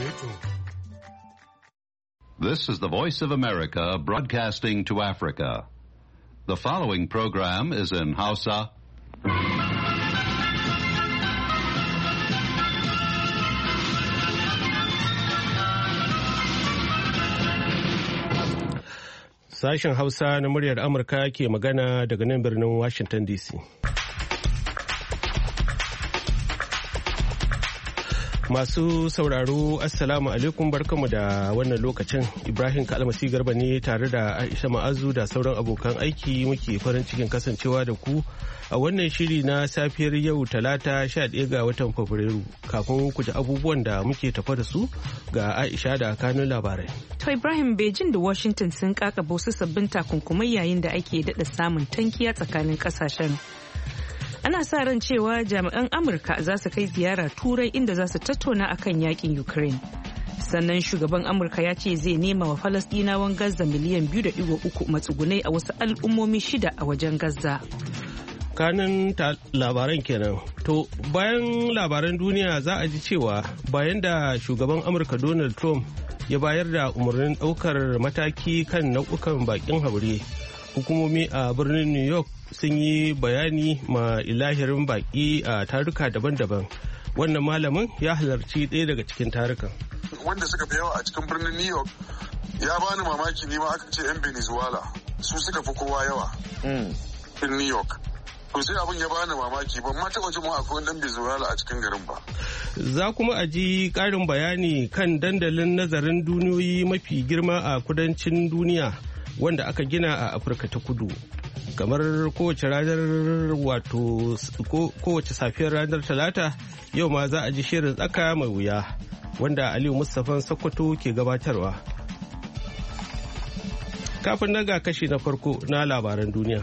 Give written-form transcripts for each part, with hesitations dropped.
This is the Voice of America broadcasting to Africa. The following program is in Hausa. Sashen Hausa na muryar Amurka ke magana daga nan birnin Washington DC. Masu sauraro, Assalamu alaikum, barkamu da wannan lokacin. Ibrahim Kalmasi Garba ne tare da Aisha Ma'azu da sauran abokan aiki muke farin cikin kasancewa da ku a wannan shiri na safiyar yau Talata 11 ga watan Fabrairu. Kafin ku ji abubuwan da muke tafa da su ga Aisha da kanun labarai. To Ibrahim, Beijing da Washington sun kakaba wasu sabbin takunkumai yayin da ake daɗa samun tankiya tsakanin ƙasashen. Ana sa ran cewa jami'an Amurka za su kai ziyara Turai inda za su tattauna akan yakin Ukraine. Sannan shugaban Amurka ya ce zai nema wa Falasɗinawan Gaza miliyan 2.3 matsugunai a wasu al'ummomi 6 a wajen Gaza. Kanin labaran kenan. To bayan labaran duniya za a ji cewa bayan da shugaban Amurka Donald Trump ya bayar da umarnin ɗaukar mataki kan nau'ukan bakin haure, hukumomi a birnin New York sun yi bayani ma ilahirin baki a taruka daban-daban. Wannan malamin ya halarci ɗaya daga cikin tarukan. Wanda suka fi yawa a cikin birnin New York ya bani mamaki, ne ma aka ce 'yan Venezuela su suka fi kowa yawa in New York. To sai abin ya bani mamaki, ban ma taɓa jin akwai ɗan Venezuela a cikin garin ba. Za kuma a ji ƙarin bayani kan dandalin nazarin duniyoyi mafi girma a kudancin duniya wanda aka gina a Afirka ta Kudu. Kamar kowace safiyar ranar Talata, yau ma za a ji shirin tsaka mai wuya wanda Aliyu Mustapha Sokoto ke gabatarwa. Kafin na ga kashi na farko na labaran duniya.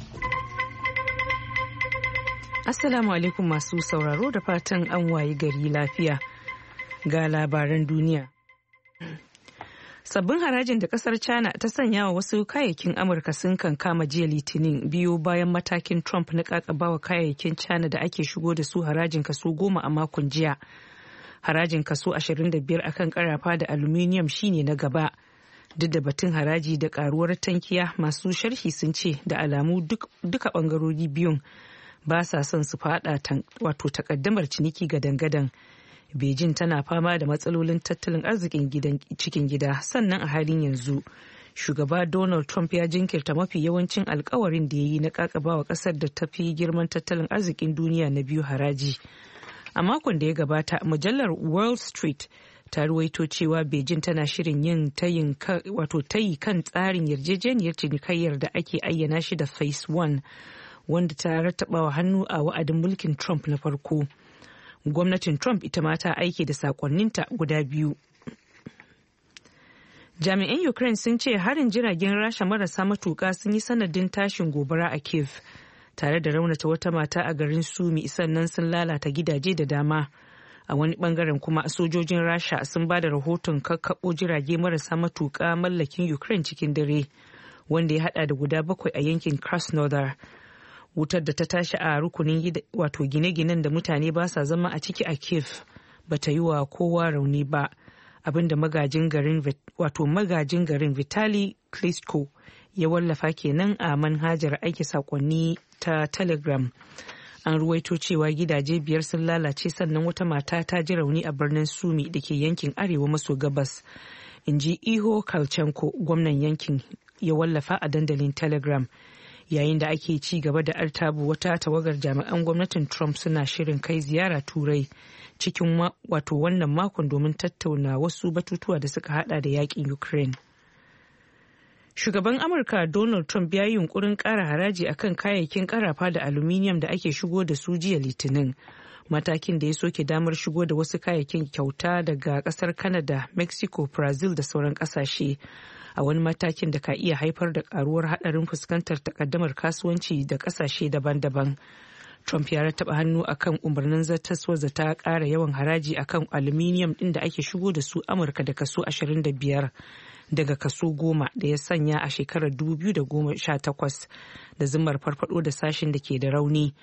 Assalamu alaikum masu sauraro, da fatan an wayi gari lafiya ga labaran duniya. Sabbin harajin da kasar China ta sanya wa wasu kayayyakin Amurka sun kankama jiya Litinin biyu bayan matakin Trump na kakabawa kayayyakin China da ake shigo da su harajin kaso 10 a makon jiya. Harajin kaso 25 akan karafa da aluminium shine na gaba. Duk da batun haraji da karuwar tankiya, masu sharhi sun ce da alamu duka bangarori biyun ba sa son su fada wato takaddamar ciniki gadan-gadan. Beijing tana fama da matsalolin tattalin arzikin cikin gida, sannan a halin yanzu shugaba Donald Trump ya jinkirta mafi yawancin alkawarin da ya yi na kakabawa kasar da ta fi girman tattalin arzikin duniya na biyu haraji. A makon da ya gabata, mujallar Wall Street ta ruwaito cewa Beijing tana shirin yin tayi kan tsarin yarjejeniyar cinikayyar da ake ayyana shi da Phase 1, wanda ta rattabawa hannu a wa'adin mulkin Trump na farko. Gwamnatin Trump ita ma ta aike da sakonninta guda biyu. Jami'an Ukraine sun ce harin jiragen Rasha marasa matuka sun yi sanadin tashin gobara a Kiev, tare da raunata wata mata a garin Sumi, sannan sun lalata gidaje da dama. A wani bangaren kuma sojojin Rasha sun ba da rahoton kakkaɓo jirage marasa matuka mallakin Ukraine cikin dare, wanda ya hada da guda 7 a yankin Krasnodar. Wutar da ta tashi a rukunin gine-ginen da mutane ba sa zama a ciki a Kiev ba ta yi wa kowa rauni ba, abinda magajin garin Vitali Klitschko ya wallafa kenan a manhajar aiki sakonni ta Telegram. An ruwaito cewa gidaje 5 sun lalace, sannan wata mata ta ji rauni a birnin Sumi da ke yankin arewa maso gabas, in ji Iho Kalchenko, gwamnan yankin, ya wallafa a dandalin Telegram. Yayin da ake ci gaba da artabu, wata tawagar jami'an gwamnatin Trump suna shirin kai ziyara Turai cikin wannan makon domin tattauna wasu batutuwa da suka hada da yakin Ukraine. Shugaban Amurka Donald Trump ya yi yunkurin ƙara haraji akan kayayyakin karafa da aluminium da ake shigo da su jiya Litinin, matakin da ya soke damar shigo da wasu kayayyakin kyauta daga ƙasar Canada, Mexico, Brazil da sauran ƙasashe. A wani matakin da ka iya haifar da karuwar hadarin fuskantar takaddamar kasuwanci da kasashe daban-daban. Trump ya rattaba hannu akan umarnin zartaswar da ta kara yawan haraji akan aluminium din da ake shigo da su Amurka da kaso 25 daga kaso 10 da ya sanya a shekarar 2018 da zimmar farfado da sashen da ke da rauni.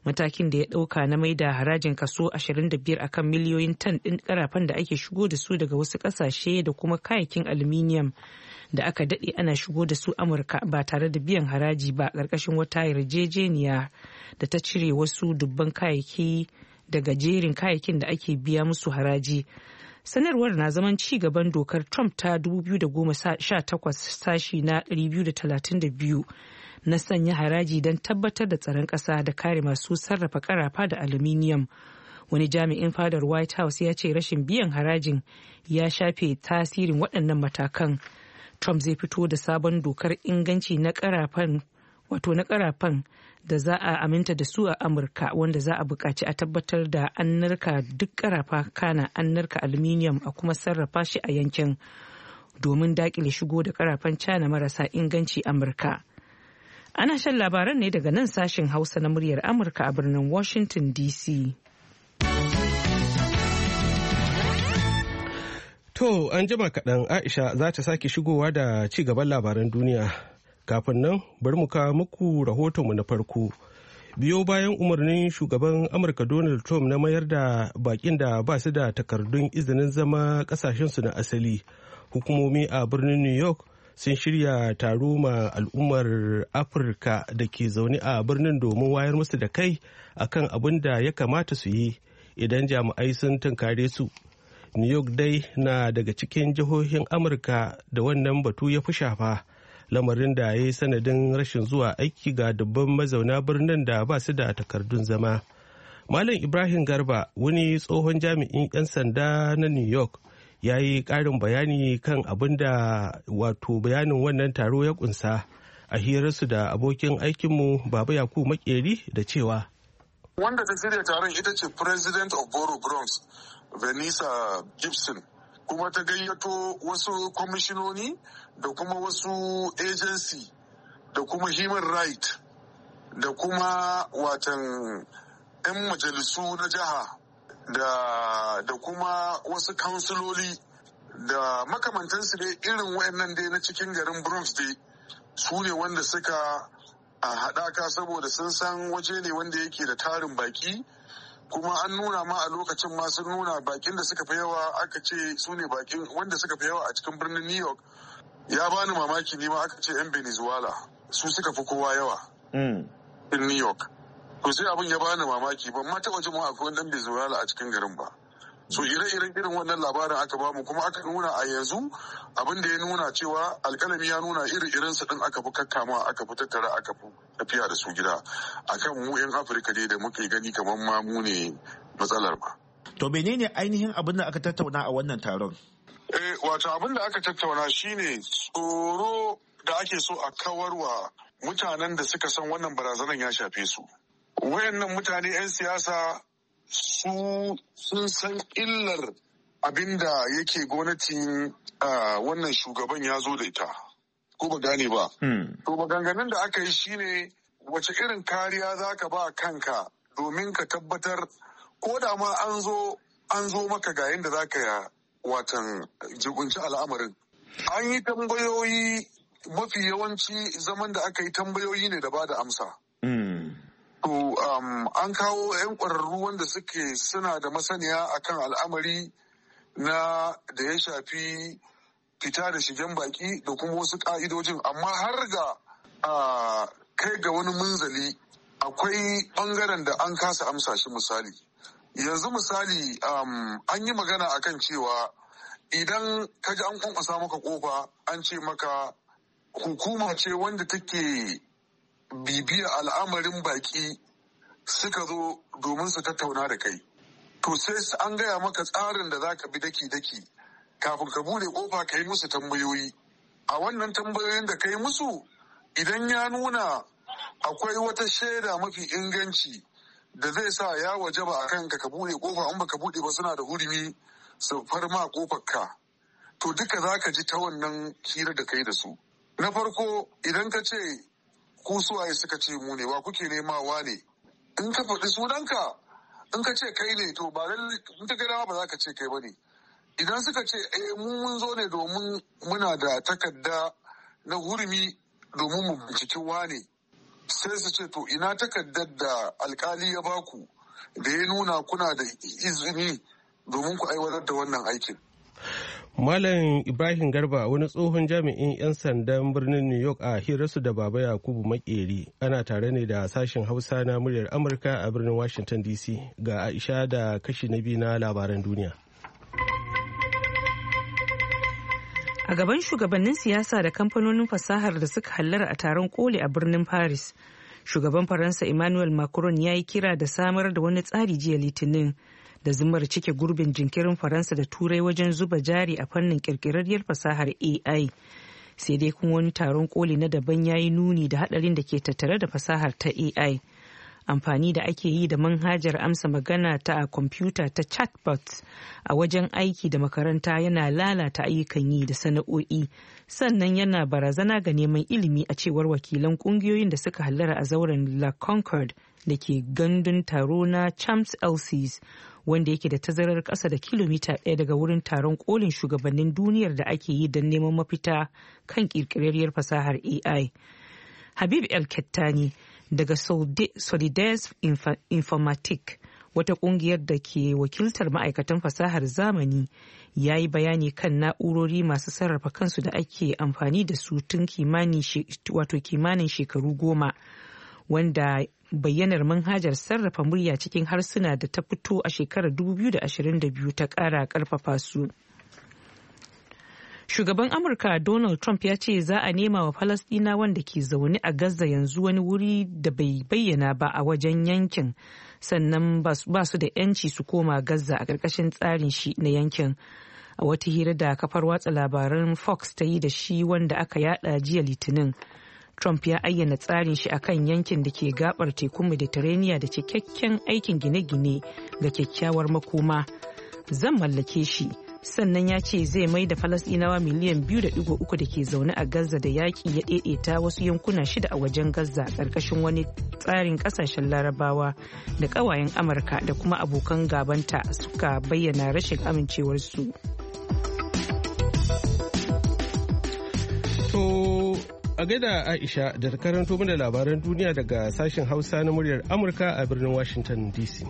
matakin da ya ɗauka na mai da harajin kaso 25 akan miliyoyin tan ɗin karafan da ake shigo da su daga wasu ƙasashe da kuma kayayyakin aluminium da aka daɗe ana shigo da su Amurka ba tare da biyan haraji ba ƙarƙashin wata yarjejeniya da ta cire wasu dubban kayayyaki daga jerin kayayyakin da ake biya musu haraji. Sanarwar na zaman ci gaban dokar Trump ta 2018 sashi na 232 na sanya haraji don tabbatar da tsaron ƙasa da kare masu sarrafa karafa da aluminium. Wani jami'in fadar White House ya ce rashin biyan harajin ya shafe tasirin waɗannan matakan. Trump zai fito da sabon dokar inganci na karafan da za a aminta da su a Amurka, wanda za a buƙaci a tabbatar da an narka duk karafa kana an narka aluminium a kuma sarrafa shi a yankin domin daƙile shigo da karafan China marasa inganci Amurka. Ana shan labaran ne daga nan sashen Hausa na muryar Amurka a birnin Washington DC. To, an jima kaɗan Aisha za ta sake shigowa da ci gaban labaran duniya. Kafin nan, bari mu kawo muku rahotonmu na farko. Biyo bayan umarnin shugaban Amurka Donald Trump na mayar da bakin da ba su da takardun izinin zama ƙasashensu na asali, hukumomi a birnin New York sun shirya taro ma al'ummar Afirka da ke zaune a birnin domin wayar musu da kai akan abin da ya kamata su yi idan jami'ai sun tunkare su. New York dai na daga cikin jihohin Amurka da wannan batu ya fi shafa, lamarin da ya yi sanadin rashin zuwa aiki ga dubban mazauna birnin da ba su da takardun zama. Malam Ibrahim Garba, wani tsohon jami'in 'yan sanda na New York, ya yi ƙarin bayani kan abin da bayanin wannan taro ya kunsa a hirarsu da abokin aikinmu Baba Yakubu Makeri da cewa. Wanda ta shirya taron ita ce President of Borough Bronx, Vanessa Gibson, kuma ta gayyato wasu kwamishinoni da kuma wasu agency da kuma human right da kuma watan 'yan majalisu na jiha da kuma wasu kansiloli da makamantansu dai irin wayannan dai na cikin garin Bronx dai su ne wanda suka a haɗaka saboda sun san waje ne wanda yake da tarin baki, kuma an nuna ma a lokacin ma sun nuna bakin da suka fi yawa aka ce su ne bakin wanda suka fi yawa a cikin birnin New York. Ya bani mamaki ne ma aka ce 'yan Venezuela su suka fi kowa yawa in New York. To sai abin ya bani mamaki, ban ma taɓa jin akwai wani ɗan Venezuela a cikin garin ba. So ire-iren irin wannan labarin aka bamu, kuma aka nuna a yanzu abin da ya nuna cewa alkalami ya nuna irin su din aka fi kakkama, aka fi tattara, aka fi tafiya da su gida akan mu 'yan Afirka dai da muke gani kamar ma mu ne matsalar ba. To menene ainihin abin da aka tattauna a wannan taron? Wato abin da aka tattauna shine tsoro da ake so a kawarwa mutanen da suka san wannan barazanan ya shafe su. Wayannan mutane 'yan siyasa su sun san illar abin da yake gwamnatin wannan shugaban ya zo da ita, ko ba gane ba. To maganganun da aka yi shine wace irin kariya za ka ba kanka domin ka tabbatar ko da ma an zo maka ga yadda za ka watan jibunci al'amarin. An yi tambayoyi, mafi yawanci zaman da aka yi tambayoyi ne da ba da amsa. To an kawo 'yan ƙwararru wanda suna da masaniya akan al'amari da ya shafi fita da shigen baki da kuma wasu ƙa'idojin, amma har ga kai ga wani munzali akwai ɓangaren da an kasa amsa shi. Misali yanzu an yi magana akan cewa idan ka ji an kwankwasa maka kofa an ce maka hukuma ce wanda take bibiya al'amarin baki suka zo domin su tattauna da kai, to sai an gaya maka tsarin da za ka bi daki-daki kafin ka bude kofa ka yi musu tambayoyi. A wannan tambayoyin da ka yi musu, idan ya nuna akwai wata shaida mafi inganci da zai sa ya wajaba a kanka ka bude kofa, in baka bude ba suna da hurumi su farma kofar ka, to duka za ka ji ta wannan hira da kai da su. Na farko, idan ka ce ku suwaye, suka ce mu ne, wa kuke nemawa ne, in ka faɗi sunanka, in ka ce kai ne, to ba lalle in ka gada ba za ka ce kai ba ne. Idan suka ce mun zo ne domin muna da takarda na hurumi domin mu binciki wane, sai su ce to ina takardar da alkali ya baku da ya nuna kuna da izini domin ku aiwatar da wannan aikin. Malam Ibrahim Garba wani tsohon jami'in 'yan sandan birnin New York a hirarsu da Baba Yakubu Makeri. Ana tare ne da sashen Hausa na muryar Amurka a birnin Washington DC. Ga Aisha da kashi na biyu na labaran duniya. A gaban shugabannin siyasa da kamfanonin fasahar da suka hallara a taron koli a birnin Paris, shugaban Faransa Emmanuel Macron ya yi kira da samar da wani tsari jiya Litinin da zumar cike gurbin jinkirin Faransa da Turai wajen zuba jari a fannin kirkirarriyar fasahar AI. Sai dai kuma wani taron koli na daban ya yi nuni da hadarin da ke tattare da fasahar ta AI. Amfani da ake yi da manhajar amsa magana ta kwamfuta ta chatbot a wajen aiki da makaranta yana lalata ayyukan yi da sana'o'i, sannan yana barazana ga neman ilimi a cewar wakilan kungiyoyin da suka hallara a zauren La Concorde da ke gandun taro na Champs-Élysées, wanda yake da tazarar ƙasa da kilomita 1 daga wurin taron kolin shugabannin duniyar da ake yi don neman mafita kan ƙirƙirarriyar fasahar AI. Habib El-Kettani daga Solidaires Informatique, wata kungiyar da ke wakiltar ma'aikatan fasahar zamani, ya yi bayani kan na'urori masu sarrafa kansu da ake amfani da su tun kimanin shekaru 10, wanda bayyanar manhajar sarrafa murya cikin harsuna da ta fito a shekarar 2022 ta ƙara ƙarfafa su. Shugaban Amurka Donald Trump ya ce za a nema wa Falasɗinawan wanda ke zaune a Gaza yanzu wani wuri da bai bayyana ba a wajen yankin, sannan ba su da 'yanci su koma Gaza a ƙarƙashin tsarin shi na yankin. A wata hira da kafar watsa labaran Fox ta yi da shi wanda aka yada jiya Litinin, Trump ya ayyana tsarin shi akan yankin da ke gabar tekun Mediterranean da cikakken aikin gine-gine ga kyakkyawar makoma. Zan mallake shi. Sannan ya ce zai mai da Falasɗinawa miliyan 2.3 da ke zaune a Gaza da yaƙi ya ɗaiɗaita wasu yankuna 6 a wajen Gaza ƙarƙashin wani tsarin ƙasashen Larabawa da ƙawayen Amurka da kuma abokan gabanta suka bayyana rashin amincewarsu. To a gaida Aisha da ta karanto mana labaran duniya daga sashen Hausa na muryar Amurka a birnin Washington DC.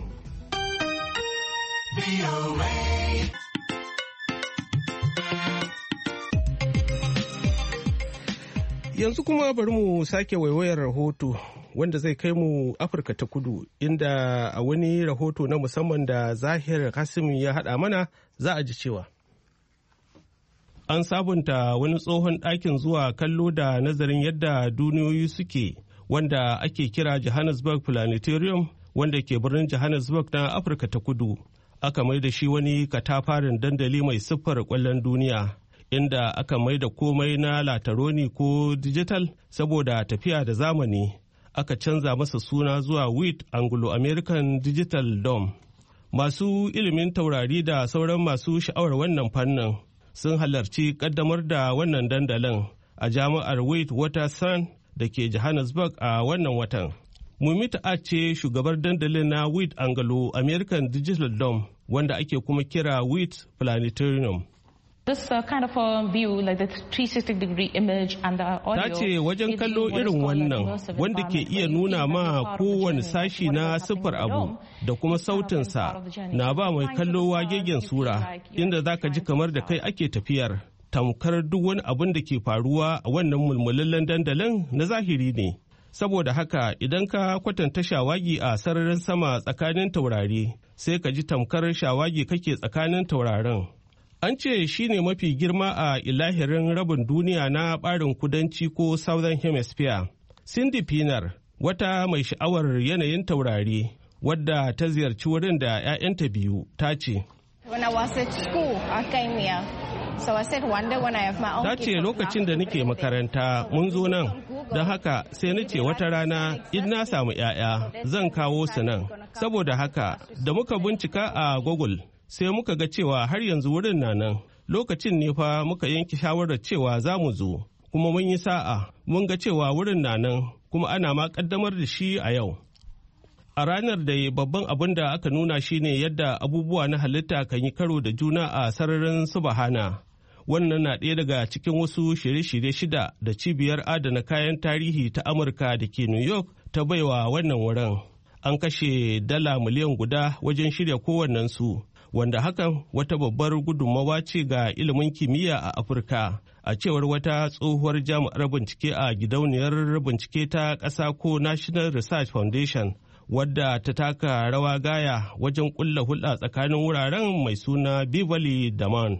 Yanzu kuma bari mu sake waiwayar rahoto wanda zai kai mu Afirka ta Kudu, inda a wani rahoto na musamman da Zahir Kasimi ya haɗa mana za a ji cewa an sabunta wani tsohon ɗakin zuwa kallo da nazarin yadda duniyoyi suke wanda ake kira Johannesburg Planetarium, wanda ke birnin Johannesburg na Afirka ta Kudu. Aka mai da shi wani katafaren dandali mai siffar ƙwallon duniya, inda aka mai da komai na lataroni ko digital saboda tafiya da zamani. Aka canza masa suna zuwa WIT Anglo-American Digital Dome. Masu ilimin taurari da sauran masu sha'awar wannan fannin sun halarci kaddamar da wannan dandalin a jami'ar Witwatersrand da ke Johannesburg a wannan watan. Mumita ce shugabar dandalin na WIT Anglo-American Digital Dome, wanda ake kuma kira WIT Planetarium. This kind of a view, like the 360-degree image and the audio. Ta ce wajen kallo irin wannan wanda ke iya nuna ma kowane sashi na siffar abu da kuma sautinsa na ba mai kallo wagegen sura, inda za ka ji kamar da kai ake tafiyar. Tamkar duk wani abin da ke faruwa a wannan mulmulallen dandalin na zahiri ne. Saboda haka idan ka kwatanta shawagi a sararin sama tsakanin taurari, sai ka ji tamkar shawagi kake tsakanin taurarin. An ce shi ne mafi girma a ilahirin rabin duniya na ɓarin kudanci ko Southern Hemisphere. Cindy Pinar, wata mai sha'awar yanayin taurari, wadda ta ziyarci wurin da 'ya'yanta biyu, ta ce, Ta ce lokacin da nake makaranta mun zo nan, don haka sai na ce wata rana in na samu 'ya'ya zan kawo su nan. Saboda haka da muka bincika a Google, sai muka ga cewa har yanzu wurin na nan. Lokacin ne fa muka yanke shawarar cewa za mu zo, kuma mun yi sa'a mun ga cewa wurin na nan kuma ana ma kaddamar da shi a yau. A ranar da babban abin da aka nuna shine yadda abubuwa na halitta kan yi karo da juna a sararin subhana. Wannan na ɗaya daga cikin wasu shirye-shirye 6 da cibiyar adana kayan tarihi ta Amurka da ke New York ta baiwa wannan wurin. An kashe $1 miliyan wajen shirya kowannensu, wanda hakan wata babbar gudunmawa ce ga ilimin kimiyya a Afirka. A cewar wata tsohuwar jami'ar bincike a gidauniyar bincike ta ƙasa ko National Research Foundation, wadda ta taka rawa gaya wajen kulla hulɗa tsakanin wuraren mai suna Beverly Daman.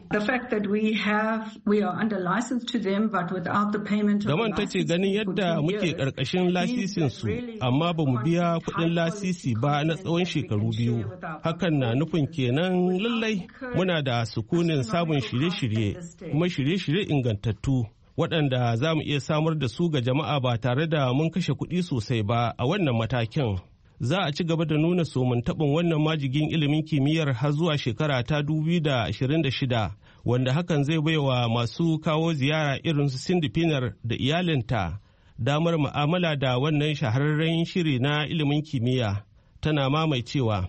Daman ta ce ganin yadda muke ƙarƙashin lasisin su, amma ba mu biya kuɗin lasisi ba na tsawon shekaru 2. Hakan na nufin kenan lallai muna da sukunin samun shirye-shirye, kuma shirye-shirye ingantattu, waɗanda za mu iya samar da su ga jama'a ba tare da mun kashe kuɗi sosai ba a wannan matakin. Za a ci gaba da nuna somin taɓin wannan majigin ilimin kimiyyar har zuwa shekara ta 2026, wanda hakan zai baiwa masu kawo ziyara irin su Cindy Pinner da iyalinta damar mu'amala da wannan shahararren shiri na ilimin kimiyya. Tana cewa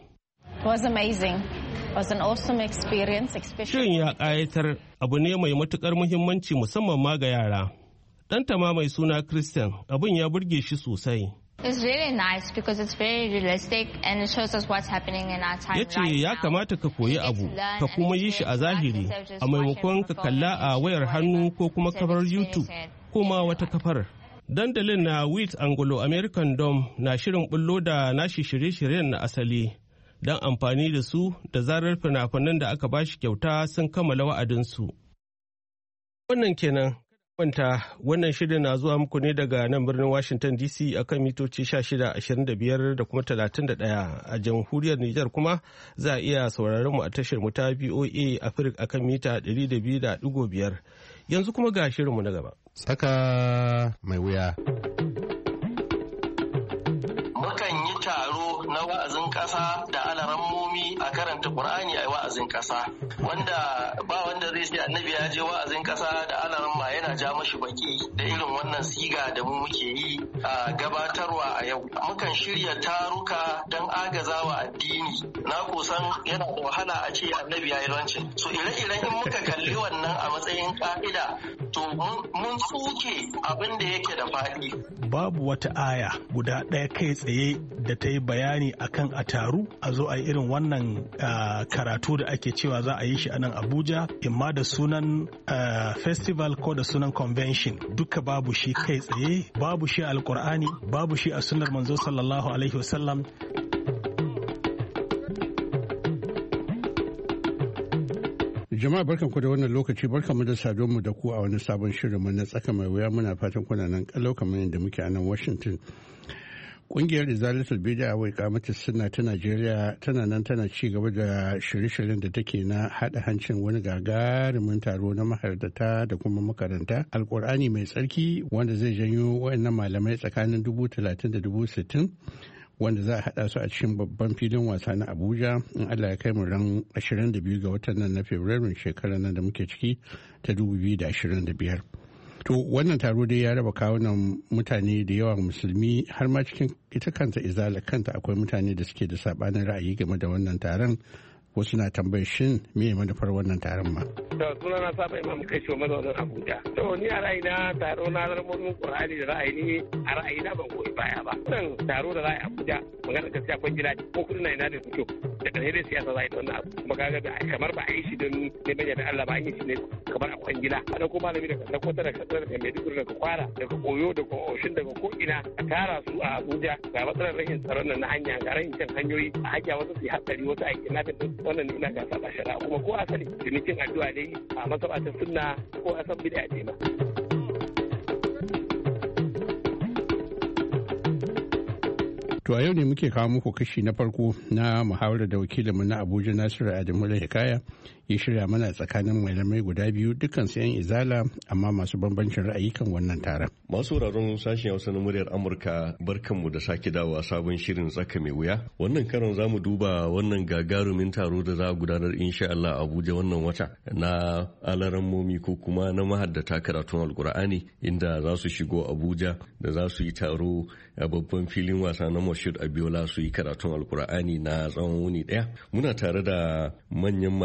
shirin ya ƙayatar, abu ne mai matuƙar muhimmanci musamman ma ga yara. Ɗanta ma mai suna Christian, abin ya burge shi sosai. It's really nice because it's very realistic and it shows us what's happening in our time right now. Yace ya kamata ka koyi abu, ka kuma yi shi a zahiri, a maimakon ka kalla a wayar hannu ko kuma kafar YouTube ko ma wata kafar. Dandalin na Wheat Anglo-American Dome na shirin bullo da nashi shirye-shiryen na asali don amfani da su da zarar fina-finan da aka bashi kyauta sun kammala wa'adinsu. Wannan kenan. Wannan shirin na zuwa muku ne daga nan birnin Washington DC akan mitoci 1625 da kuma 31. A jamhuriyar Nijar kuma za a iya sauraron mu a tashar mu ta VOA Africa akan mita 200.5. Yanzu kuma ga shirinmu na gaba. Tsaka mai wuya. Mukan yi taro na wa'azin ƙasa da alarammomi a karanta Qur'ani a wa'azin ƙasa, wanda ba wanda zai ce annabi ya je wa'azin ƙasa da alaramma yana ja mashi baki da irin wannan siga da mu muke yi a gabatarwa a yau. Mukan shirya taruka don agazawa addini. Na kusan yana da wahala a ce annabi ya yi lancin. So ire-iren in muka kalli wannan a matsayin ka'ida, to mun tsuke abin da yake da faɗi. Babu wata aya guda ɗaya kai tsaye da ta yi bayani akan a taru a zo a yi irin wannan karatu da ake cewa za a yi shi a nan Abuja, imma da sunan festival ko da sunan convention. Duka babu shi kai tsaye, babu shi a Alkur'ani, babu shi a sunnar manzo sallallahu alaihi wasallam. Jama'a barkanku da wannan lokaci, barkanmu da saduwa da ku a wani sabon shirinmu na tsaka mai wuya. Muna fatan kuna nan kalau kamar yadda muke a nan Washington. Ƙungiyar Izalatul Bid'a wa Iqamatus Sunna ta Najeriya tana nan tana ci gaba da shirye-shiryen da take na haɗa hancin wani gagarumin taro na mahardata da kuma makaranta Alƙur'ani mai tsarki, wanda zai janyo waɗannan malamai tsakanin 30,000 da 60,000, wanda za a haɗa su a cikin babban filin wasa na Abuja in Allah ya kai mu ran 22 ga watan nan na Fabrairun shekarar nan da muke ciki ta 2025. To wannan taro dai ya raba kawunan mutane da yawa musulmi, har ma cikin ita kanta Izala kanta akwai mutane da suke da sabanin ra'ayi game da wannan taron. Wasu na tambayar shin me manufar wannan taron ma. To suna na saba imam kai shi mazaunin Abuja. To ni a ra'ayina taro na zarmomin Qur'ani da ra'ayi a ra'ayina ban goyi baya ba. Wannan taro da ra'ayi Abuja magana gaskiya kun jira ko kudin na ina da su kyau. Da ƙarshe dai siyasa za a yi da wannan abu. Kuma kaga kamar ba a yi shi don neman yadda Allah ba, an yi shi ne kamar a kwangila. Ana ko malami daga Sokoto daga Katsina daga Maiduguri daga Kwara daga Oyo daga Oshin daga ko ina a tara su a Abuja ga matsalar rashin tsaron nan na hanya, ga rashin cin hanyoyi a hanya, wasu su yi hatsari, wasu a yi nafin wannan ina ga saba shari'a kuma ko asali cinikin addu'a dai a masabacin sunna ko asan bid'a ce ma. To a yau ne muke kawo muku kashi na farko na muhawarar da wakilinmu na Abuja Nasiru Adamu Hikaya ya shirya mana tsakanin malamai guda biyu, dukkan su 'yan Izala amma masu bambancin ra'ayi kan wannan taron. Masu sauraron sashen Hausa na muryar Amurka, barkanmu da sake dawowa sabon shirin tsaka mai wuya. Wannan karon za mu duba wannan gagarumin taro da za a gudanar insha Allah a Abuja wannan wata na alarammomi ko kuma na mahaddata karatun Alkur'ani, inda za su shigo Abuja da za su yi taro a babban filin wasa na Moshood Abiola su yi karatun Alkur'ani na tsawon wuni ɗaya. Muna tare da manyan malamai guda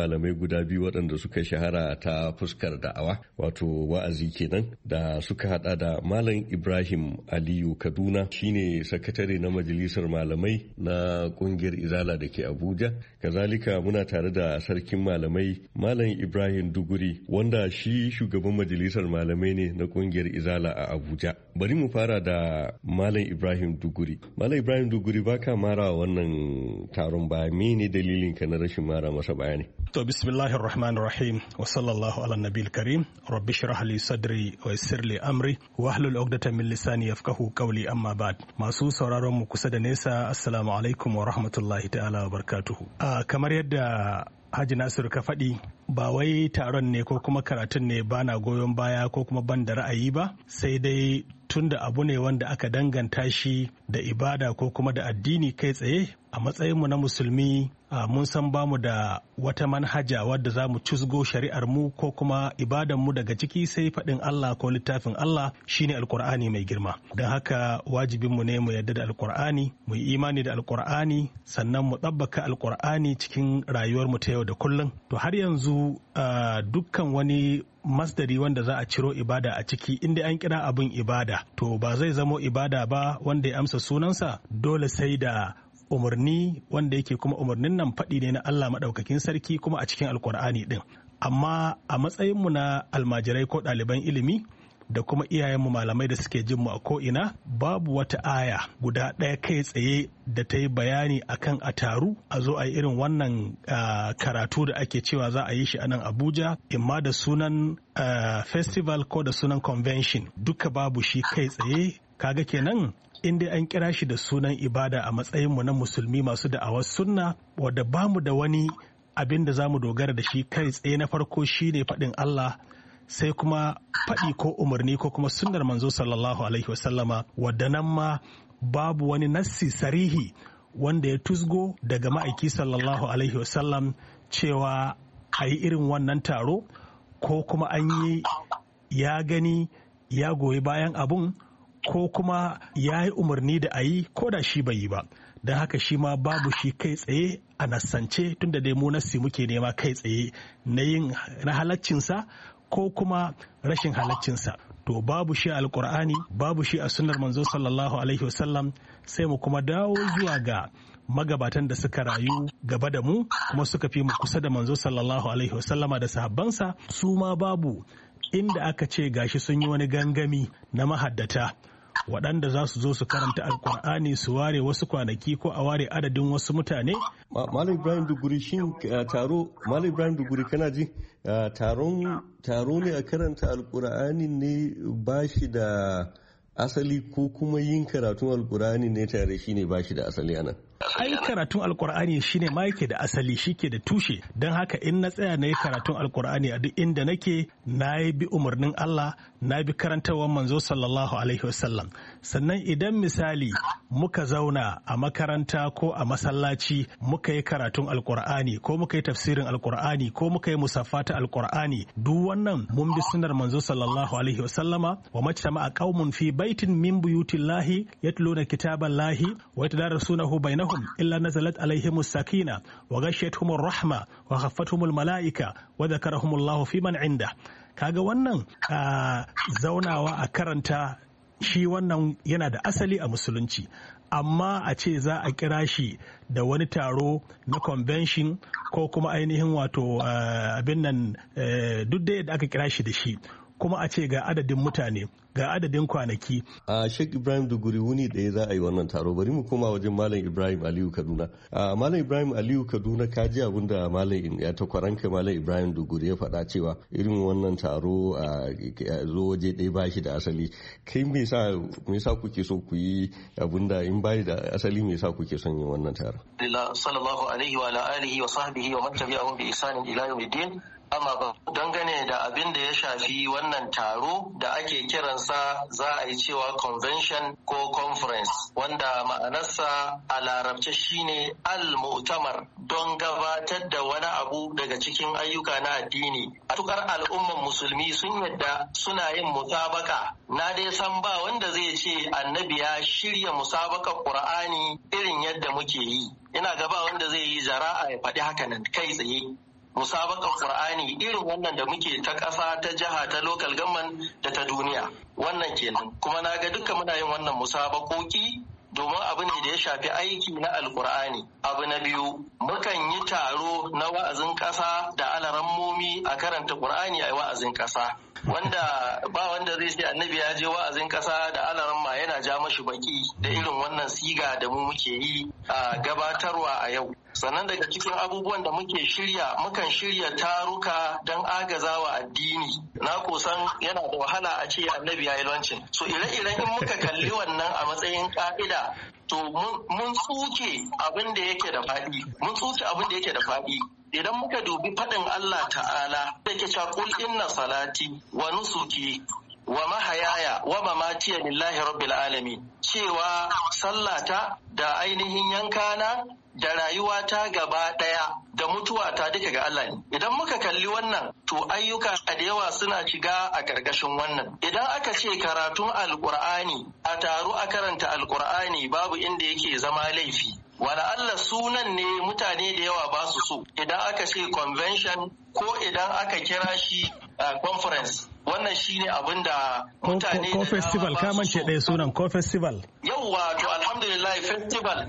guda biyu waɗanda suka shahara ta fuskar da'awa wato wa'azi kenan da suka hada da Malam Ibrahim Aliyu Kaduna shine sakatare na majalisar malamai na kungiyar Izala da ke Abuja. Kazalika muna tare da sarkin malamai Malam Ibrahim Duguri wanda shi shugaban majalisar malamai ne na kungiyar Izala a Abuja. Bari mu fara da Malam Ibrahim Duguri. Malam Ibrahim Duguri baka mara wannan taron ba, mene dalilin ka na rashin mara masa bayani? To bismillahir rahmanir rahim wa sallallahu ala nabiyil karim rabbi shrah li sadri wa yassir li amri wa hlul 'uqdatan min lisani yafqahu qawli amma ba'd. Masu sauraron mu kusa da nesa, assalamu alaikum wa rahmatullahi ta'ala wa barakatuhu. Kamar yadda Haji Nasiru ka faɗi, ba wai taron ne ko kuma karatun ne ba na goyon baya ko kuma ban da ra'ayi ba, sai dai tun da abu ne wanda aka danganta shi da ibada ko kuma da addini kai tsaye, a matsayinmu na musulmi mun san bamu da wata manhaja wadda za mu cusgo shari'ar mu ko kuma ibadan mu daga ciki sai faɗin Allah ko littafin Allah shine alkur'ani mai girma. Don haka wajibin mu ne mu yarda da alkur'ani, mu yi imani da alkur'ani, sannan mu ɗabbaka alkur'ani cikin rayuwar mu ta yau da kullum. To har yanzu dukkan wani masdari wanda za a ciro ibada a ciki, inda an kira abin ibada to ba zai zamo ibada ba wanda ya amsa sunansa, dole sai da umarni wanda yake kuma umarnin nan faɗi ne na Allah maɗaukakin sarki kuma a cikin alkur'ani ɗin. Amma a matsayinmu na almajirai ko ɗaliban ilimi da kuma iyayenmu malamai da suke jinmu a ko'ina, babu wata aya guda ɗaya kai tsaye da ta yi bayani akan a taru a zo a yi irin wannan karatu da ake cewa za a yi shi a nan Abuja, imma da sunan festival ko da sunan convention, duka babu shi kai tsaye. Kaga kenan in dai an kira shi da sunan ibada a matsayinmu na musulmi masu da'awar sunna, wadda bamu da wani abin da za mu dogara da shi kai tsaye, na farko shi ne faɗin Allah, sai kuma faɗi ko umarni ko kuma sunnar manzo sallallahu alaihi wasallama, wadda nan ma babu wani nassi sarihi wanda ya tusgo daga ma'aiki sallallahu alaihi wasallam cewa a yi irin wannan taro, ko kuma an yi ya gani ya goyi bayan abun, ko kuma ya yi umarni da a yi ko da shi bai yi ba. Don haka shi ma babu shi kai tsaye a nassance, tunda dai mu nassi muke nema kai tsaye na halaccinsa ko kuma rashin halaccinsa. To babu shi a alkur'ani, babu shi a sunnar manzo sallallahu alaihi wasallam, sai mu kuma dawo zuwa ga magabatan da suka rayu gaba da mu kuma suka fi mu kusa da manzo sallallahu alaihi wasallama da sahabbansa, su ma babu inda aka ce gashi sun yi wani gangami na mahaddata waɗanda za su zo su karanta alkur'ani su ware wasu kwanaki ko a ware adadin wasu mutane. Malam Ibrahim Duguri, shin taro, Malam Ibrahim Duguri kana ji taro ne a karanta alkur'ani ne ba shi da asali, ko kuma yin karatun alkur'ani ne tare shi ne ba shi da asali anan? Ai karatun alkur'ani shine ma yake da asali, shi ke da tushe. Don haka in na tsaya na yi karatun alkur'ani a duk inda nake, na yi bi umarnin Allah, na bi karantarwar manzo sallallahu alaihi wasallam. Sannan idan misali muka zauna a makaranta ko a masallaci muka yi karatun alkur'ani ko muka yi tafsirin alkur'ani ko muka yi musaffata alkur'ani, duk wannan mun bi sunnar manzo sallallahu alaihi wasallama. Wa majtama'a qaumun fi baitin min buyutillahi yatluna kitaballahi wa yatadarasunahu bainahum illa nazalat alaihimus sakina wa ghashiyatuhumur rahma wa khaffathumul malaika wa dhakarahumullahu fi man inda. Kaga wannan zaunawa a karanta shi, wannan yana da asali a musulunci, amma a ce za a kira shi da wani taro na convention ko kuma ainihin wato abin nan, duk da yadda aka kira shi da shi, kuma a ce ga adadin mutane ga adadin kwanaki. A Sheikh Ibrahim Duguri, wuni ɗaya za a yi wannan taro. Bari mu koma wajen Malam Ibrahim Aliyu Kaduna. Malam Ibrahim Aliyu Kaduna, ka ji abin da Malam ya takwaranka Malam Ibrahim Duguri ya faɗa cewa irin wannan taro a zo waje ɗaya ba shi da asali. Kai me yasa kuke so ku yi abin da in bai da asali, me yasa kuke son yin wannan taro? Sallallahu alaihi wa alihi wa sahbihi wa man tabi'ahum bi ihsanin ila yawmiddin. Amma ba dangane da abin da ya shafi wannan taro da ake kiransa za a yi cewa convention ko conference, wanda ma'anarsa a larabce shine al-mu'tamar, don gabatar da wani abu daga cikin ayyuka na addini. A tukar al'umman musulmi sun yadda suna yin musabaka. Na dai san ba wanda zai ce annabi ya shirya musabakar Qur'ani irin yadda muke yi. Ina gaba wanda zai yi jara'a ya faɗi haka nan kai tsaye. musabakar Qur'ani irin wannan da muke ta ƙasa, ta jiha, ta local government da ta duniya. Wannan kenan. Kuma na ga duka muna yin wannan musabakoki domin abu ne da ya shafi aiki na Alkur'ani. Abu na biyu, mukan yi taro na wa'azin ƙasa da alarammomi a karanta Qur'ani a wa'azin ƙasa. Wanda ba wanda zai ce annabi ya je wa'azin ƙasa da alaramma yana ja mashi baki da irin wannan siga da mu muke yi a gabatarwa a yau. Sannan daga cikin abubuwan da mukan shirya taruka don agazawa addini. Na kusan yana da wahala a ce annabi ya yi lancin. So ire-iren in muka kalli wannan a matsayin ka'ida, to mun tsuke abin da yake da faɗi. Idan muka dubi faɗin Allah ta'ala da ke cewa qul inna salati wa nusuki wa mahayaya wa mamatiya lillahi rabbil alamin, cewa sallata da ainihin yankana da rayuwata gaba ɗaya da mutuwata duka ga Allah ne. Idan muka kalli wannan, to ayyuka da yawa suna shiga a ƙarƙashin wannan. Idan aka ce karatun alƙur'ani, a taru a karanta alƙur'ani babu inda yake zama laifi. Wala Allah sunan ne mutane da yawa ba su so. Idan aka ce convention ko idan aka kira shi conference, wannan shine abin da mutane ko festival, kamance ɗaya sunan ko festival. Yawwa, to alhamdulillah festival.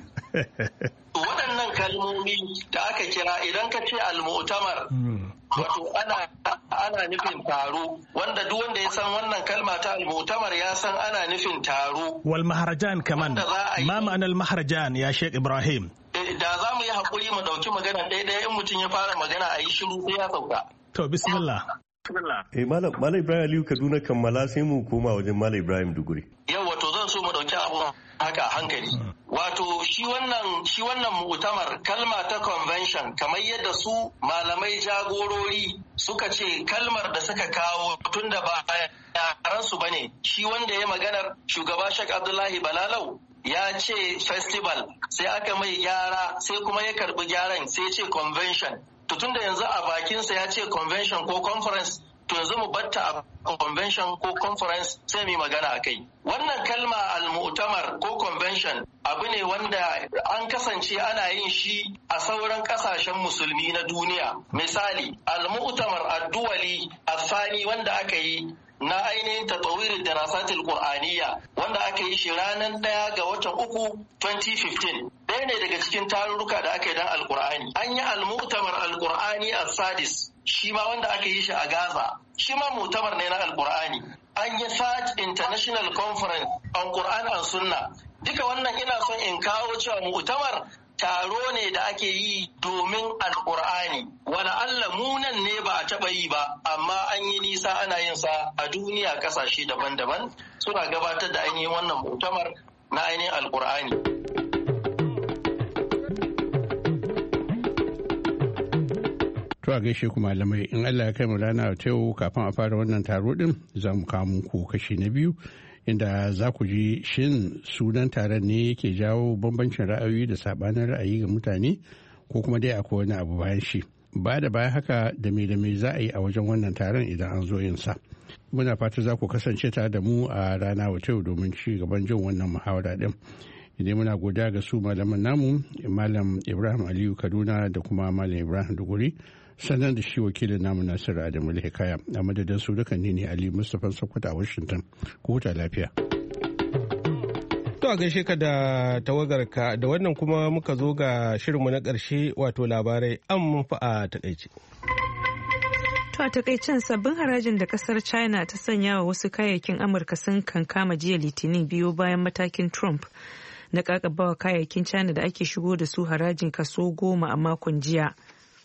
Waɗannan kalmomi da aka kira, idan ka ce al-mu'tamar, wato ana nufin taro, wanda duk wanda ya san wannan kalma ta al-mu'tamar ya san ana nufin taro. Wal maharajan kaman, ma ma'anar maharajan ya Sheikh Ibrahim? Da za mu yi haƙuri mu ɗauki magana ɗaya in mutum ya fara magana a yi shiru sai ya sauka. To bismillah. Malam Ibrahim Aliyu Kaduna kammala sai mu koma wajen Malam Ibrahim Duguri. Yau wato zan so mu ɗauki abu haka hankali. Wato shi wannan mu'tamar, kalma ta convention, kamar yadda su malamai jagorori suka ce kalmar da suka kawo tun da ba yaransu bane. Shi wanda ya maganar shugaba Sheikh Abdullahi Balalau ya ce festival, sai aka mai gyara, sai kuma ya karbi gyaran sai ce convention. To tunda yanzu a bakinsa ya ce convention ko conference, to yanzu mu batta a convention ko conference sai mu magana a kai. Wannan kalma al-mu'tamar ko convention abu ne wanda an kasance ana yin shi a sauran kasashen musulmi na duniya. Misali, al-mu'tamar ad-duwali al-thani wanda aka yi na ainihin tatawir darasatil qur'aniyya wanda aka yi shi ranar 1 ga watan 3 2015, ɗaya ne daga cikin tarurruka da aka yi don alkur'ani. An yi al-mu'tamar al-qur'ani al-sadis, shi ma wanda aka yi shi a Gaza, shi ma mu'tamar ne na alkur'ani. An yi Third International Conference on Quran and Sunnah. Duka wannan ina son in kawo cewa mu'tamar taro ne da ake yi domin alkur'ani. Wala Allah munan ne ba a taɓa yi ba, amma an yi nisa ana yin sa a duniya ƙasashe daban-daban suna gabatar da ainihin wannan mu'tamar na ainihin alkur'ani. To a gaishe ku malamai, in Allah ya kai mu rana ta yau kafin a fara wannan taro din za mu kawo muku kashi na biyu, inda za ku ji shin sunan taron ne yake jawo bambancin ra'ayoyi da sabanin ra'ayi ga mutane ko kuma dai akwai wani abu bayan shi. Ba da baya haka da me za a yi a wajen wannan taron idan an zo yin sa. Muna fata za ku kasance tare da mu a rana wata yau domin ci gaban jin wannan muhawara din. Idan muna godiya ga su malaman namu, Malam Ibrahim Aliyu Kaduna da kuma Malam Ibrahim Duguri, sannan da shi wakilin namu Nasiru Adamu Hikaya. A madadin su dukan ne Ali Mustapha Sokoto a Washington. Ku huta lafiya. To a gaishe ka da tawagarka, da wannan kuma muka zo ga shirinmu na ƙarshe, wato labarai an mun fa a takaice. To a takaicen, sabbin harajin da kasar China ta sanya wa wasu kayayyakin Amurka sun kankama jiya Litinin biyo bayan matakin Trump na kakabawa kayayyakin China da ake shigo da su harajin kaso 10 a makon jiya.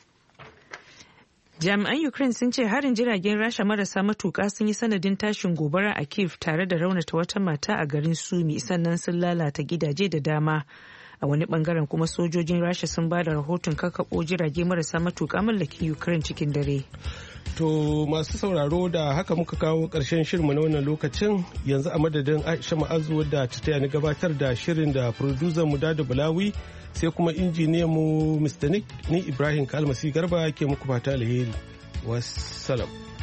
Jami'an Ukraine sun ce harin jiragen Rasha marasa matuƙa sun yi sanadin tashin gobara a Kyiv tare da raunata wata mata a garin Sumi, sannan sun lalata gidaje da dama. A wani bangaren kuma sojojin Rasha sun ba da rahoton kakkaɓo jirage marasa matuƙa mallakin Ukraine cikin dare. To masu sauraro, da haka muka kawo ƙarshen shirinmu na wannan lokacin. Yanzu a madadin Aisha Ma'azu wadda ta taya ni gabatar da shirin da producer mu Dada Bulawi, sai kuma injiniyan mu Mr. Nick, ni Ibrahim Kalmasi Garba ke muku fata alheri. Wassalam.